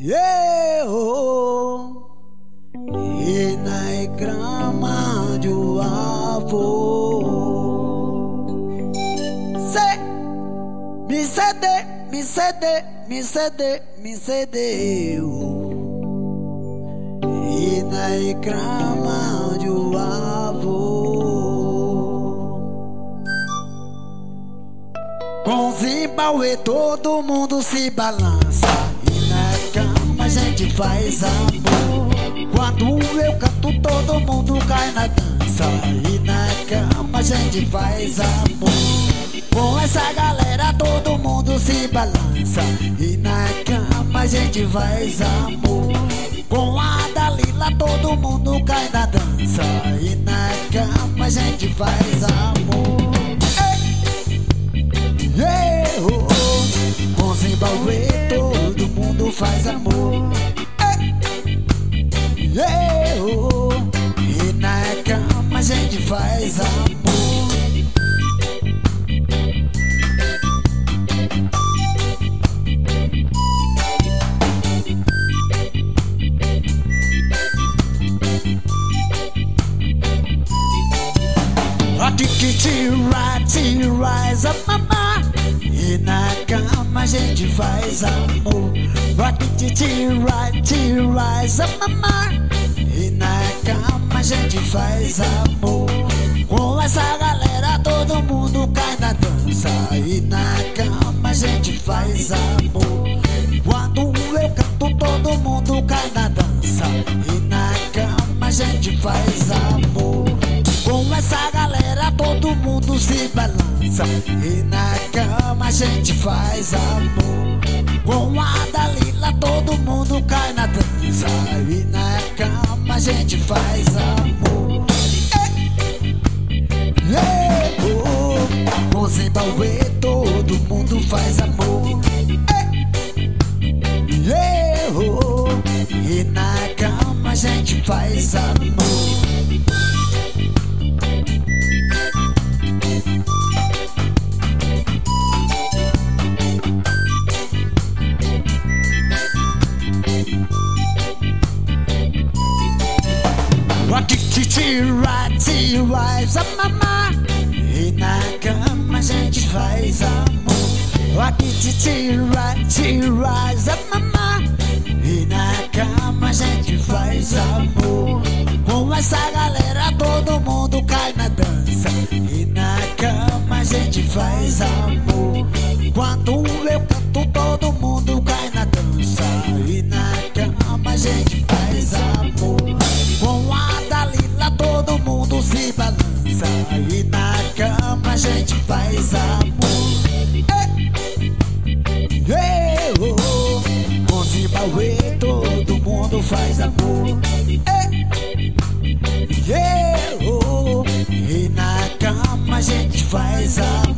Eu e na grama de avô me cedeu e na grama de avô. Com Zimbauê todo mundo se balança e na cama a gente faz amor. Quando eu canto todo mundo cai na dança e na cama a gente faz amor. Com essa galera todo mundo se balança e na cama a gente faz amor. Com a Dalila todo mundo cai na dança e na cama a gente faz amor. Com Zimbauê todo mundo faz amor. E na cama a gente faz amor. Rise up, mama. E na cama a gente faz amor. Rise up, mama. E na cama a gente faz amor. Com essa galera todo mundo cai na dança e na cama a gente faz amor. Quando eu canto todo mundo cai na dança e na cama a gente faz amor. Com essa galera todo mundo se balança e na cama a gente faz amor. Com a Dalila todo mundo cai na dança e na cama a gente faz amor. Com Zimbauê todo mundo faz amor. E na cama a gente faz amor. Rise up, mama. E na cama a gente faz amor. Rise up, mama. E na cama a gente faz amor. Com essa galera todo mundo cai na dança e na cama a gente faz amor. Quando eu canto todo mundo cai na dança e na cama a gente faz amor. Com a Dalila todo mundo se balança e na cama a gente faz amor. Com Zimbauê todo mundo faz amor. E na cama a gente faz amor.